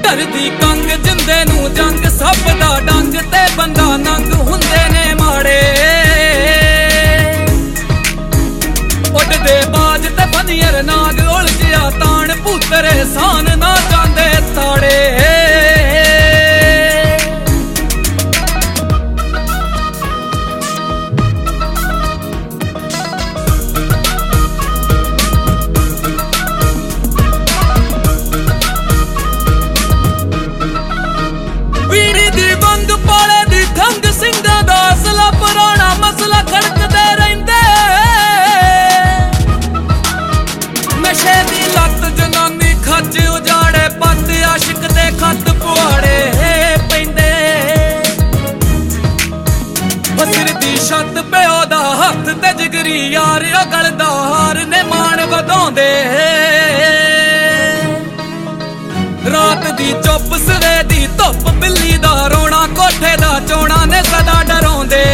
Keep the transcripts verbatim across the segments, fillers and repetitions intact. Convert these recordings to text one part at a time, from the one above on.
ਧਰਦੀ ਕੰਗ ਜਿੰਦੇ ਨੂੰ ਜੰਗ ਸਭ ਦਾ ਡੰਗ ਤੇ ਬੰਦਾ ਨੰਗ ਹੁੰਦੇ ਨੇ ਮਾੜੇ ਉੱਡਦੇ ਬਾਜ ਤੇ ਫਨੀਅਰ ਨਾਗ ਉਲਝਿਆ ਤਾਣ ਭੂਤਰੇ ਸਾਨ ਨਾ ਜਾਂਦੇ ਤਾੜੇ ਉਜਾੜੇ ਪੱਤ ਆਸ਼ਿਕ ਦੇ ਖੱਤ ਪੁਆੜੇ ਪੈਂਦੇ ਬਸਰ ਦੀ ਛੱਤ ਪਿਓ ਦਾ ਹੱਥ ਤੇ ਜਿਗਰੀ ਯਾਰ ਅਗਲਦਾ ਹਾਰ ਨੇ ਮਾਣ ਵਧਾਉਂਦੇ ਰਾਤ ਦੀ ਚੁੱਪ ਸਵੇ ਦੀ ਧੁੱਪ ਬਿੱਲੀ ਦਾ ਰੋਣਾ ਕੋਠੇ ਦਾ ਚੋਣਾ ਨੇ ਸਦਾ ਡਰਾਉਂਦੇ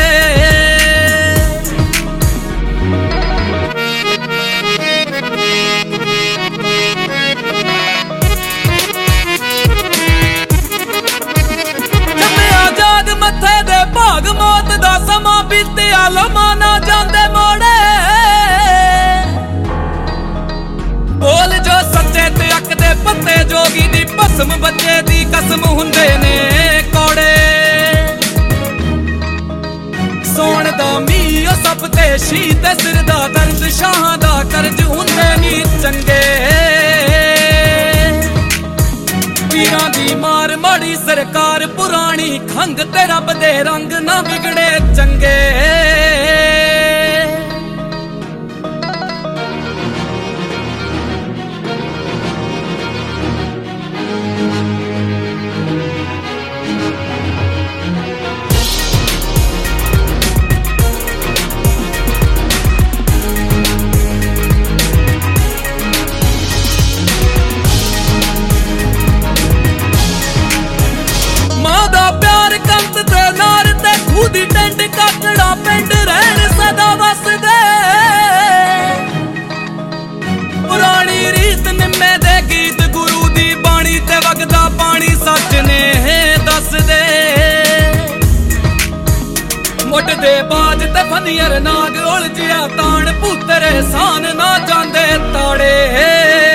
ਮੱਥੇ ਦੇ ਭਾਗ ਮੌਤ ਦਾ ਸਮਾਂ ਬੀਤਿਆ ਲਮਾ ਨਾ ਜਾਂਦੇ ਮੋੜੇ ਬੋਲ ਜੋ ਸੱਚੇ ਤੇ ਅੱਕ ਦੇ ਪੱਤੇ ਜੋਗੀ ਦੀ ਭਸਮ ਬੱਚੇ ਦੀ ਕਸਮ ਹੁੰਦੇ ਨੇ ਕੌੜੇ ਸੋਣ ਦਾ ਮੀਂਹ ਸਭ ਤੇ ਸ਼ੀਤ ਸਿਰ ਦਾ ਦਰਦ ਸ਼ਾਹਾਂ ਦਾ ਕਰਜ਼ ਹੁੰਦੇ ਨੀ ਚੰਗੇ ਪੀਰਾਂ ਦੀ ਮਾਰ ਮਾੜੀ ਸਰਕਾਰ ਪੁਰਾਣੀ ਖੰਗ ਤੇ ਰੱਬ ਦੇ ਰੰਗ ਨਾ ਵਿਗੜੇ ਚੰਗੇ ਦੀ ਟੈਂਟ ਕਾਕੜਾ ਪਿੰਡ ਰਹਿਣ ਸਦਾ ਵਸਦੇ ਪੁਰਾਣੀ ਰੀਤ ਨਿੰਮੇ ਦੇ ਗੀਤ ਗੁਰੂ ਦੀ ਬਾਣੀ ਤੇ ਵਗਦਾ ਪਾਣੀ ਸੱਚ ਨੇ ਦੱਸਦੇ ਮੁੱਢ ਦੇ ਬਾਜ ਤੇ ਫਨੀਅਰ ਨਾਗ ਉਲਝਿਆ ਤਾਣ ਭੂਤਰੇ ਸਾਨ ਨਾ ਜਾਂਦੇ ਤਾੜੇ